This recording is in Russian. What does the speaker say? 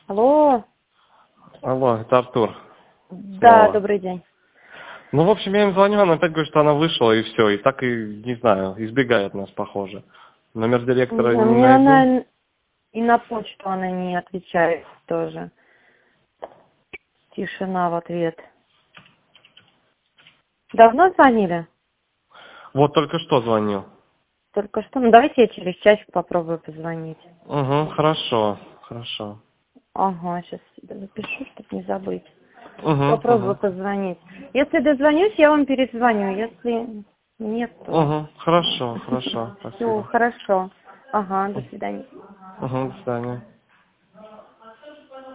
Алло. Алло, это Артур. Да, Снова. добрый день. Ну, в общем, я им звоню, она опять говорит, что она вышла, и все. И так и, не знаю, избегает нас, похоже. Номер директора Не знаю, не мне найду. она и на почту она не отвечает тоже. Тишина в ответ. Давно звонили? Вот только что звонил. Только что. Ну, давайте я через часик попробую позвонить. Угу, хорошо, хорошо. Ага, сейчас себе запишу, чтобы не забыть. Угу, Попробую угу. позвонить. Если дозвонюсь, я вам перезвоню. Если нет, то... Угу, хорошо, хорошо, Все, спасибо. хорошо. Ага, до свидания. Угу, до свидания.